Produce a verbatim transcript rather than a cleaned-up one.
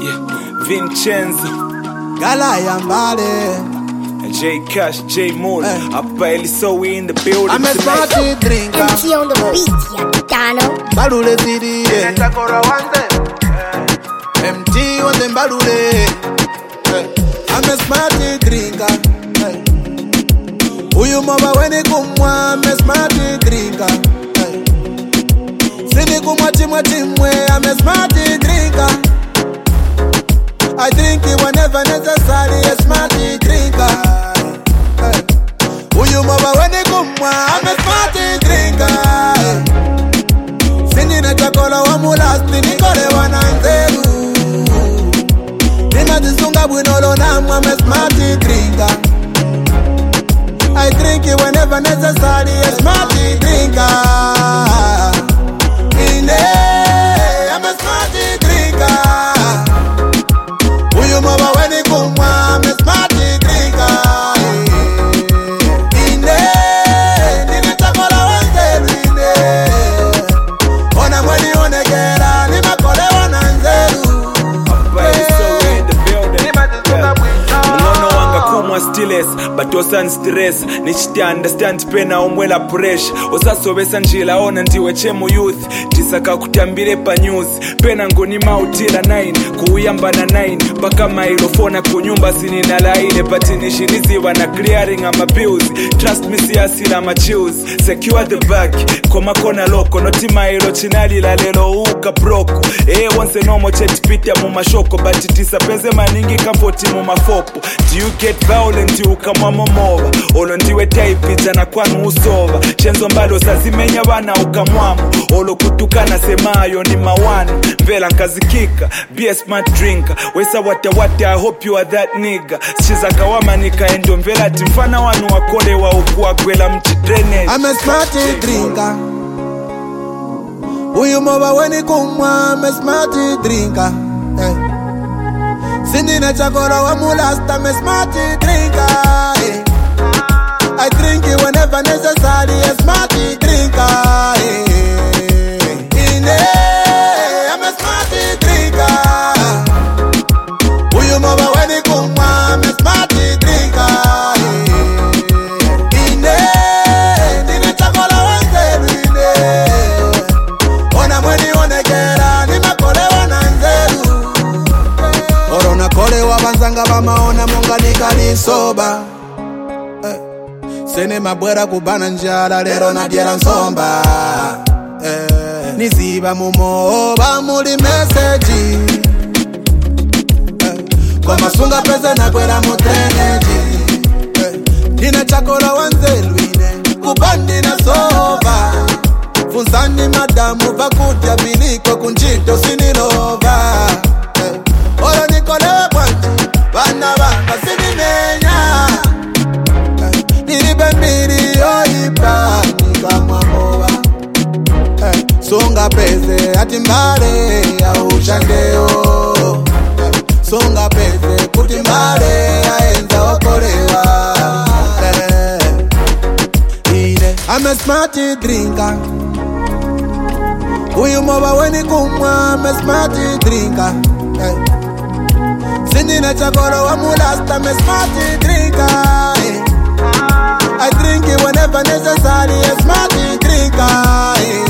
Yeah. Vincenzo Gala Yambale J Cash, J Moore, hey. Upper Eliso, we in the building. I'm a smarty drinker. M T on the beat, Capitano. Balule City, yeah. M T on the Balule. I'm a smarty drinker. Uyu mama weni kumwa, I'm a smarty drinker. Sini kumwa chimwa chimwe, I'm a smarty drinker. I drink it whenever necessary, a smarty drinker. Uyu mama weni kumwa, I'm a smarty drinker. Sini na chakola wa mulasti, nikole wananzeru. Nima tisunga bwinolo namu, I'm a smarty drinker. I drink it whenever necessary, a smarty drinker. Ine, I'm a smarty drinker. Uyu mama weni kumwa, I'm a smarty drinker. Ine, nini chakola wanzeru ine. Ona mweni onegera, nima kole wananzeru. Upper Eliso, we in the building. Mnono wanga kumwa stilles, but osan stress. Nichiti understand pena omwela pressure. Osasobesa njila ona ndiwe chemu youth. Tisaka kutambire pa news. Pena ngoni mautila nine, kuuyamba na nine. Baka mailofona kunyumba sinina laile. Patinishinizi wana clearing ama bills. Trust me siyasila ma chills. Secure the bag, koma kona loko. Noti mailo chinali la lelo uka broko. Eh once nomo chet pita mu mashoko. But tisapeze maningi kapoti mu mafopo. Do you get violent ukamwa momoba? Olo ndiwe type jana kwanu usova. Chenzo mbalo sazimenya wana ukamwamu. Olo kutukana semayo ni mawanu. Vela nkazikika, be a smart drinker. Wesa wata wata, I hope you are that nigga. Shiza kawama nika endo mvela timfana wanu wakole wa ukua kwela mchi drainage. I'm a smarty drinker. Uyu mama weni kumwa, I'm a smarty drinker. Hey. Sindi na chakora wa mulasta, I'm a smarty drinker. Hey. I drink it whenever necessary, a smarty drinker. Hey. Ine, I'm a smarty drinker. Uyu mama weni kumwa, I'm a smarty drinker. Hey. Ine, nini chakola wanzeru ine. Ona mweni onegera, ni makole wananzeru. Orona kole wabanzanga bamaona munga nikali soba. Sene mabwera kubana njala lero na diera nsomba. Eh, niziba mumoba muli message. Eh, kwa masunga pese na kwera mutreneji. Eh, nina chakola wanzeluine kubandi na soba. Funzani madamu vakutia biliko kunjito sinilova. Eh, oro nikolewe kwanji bana banga sinimenya. Nilibembiri oipa nikamwa moba. Hey, songa peze atimbale ya ushandeo. Hey, songa peze kutimbale ya enza okolewa. Hey, ine, I'm a smarty drinker. Uyu moba weni kumwa, I'm a smarty drinker. Hey, sindi na chakoro wa mulasta, I'm a smarty drinker. Hey, I drink it whenever necessary, a smarty drinker.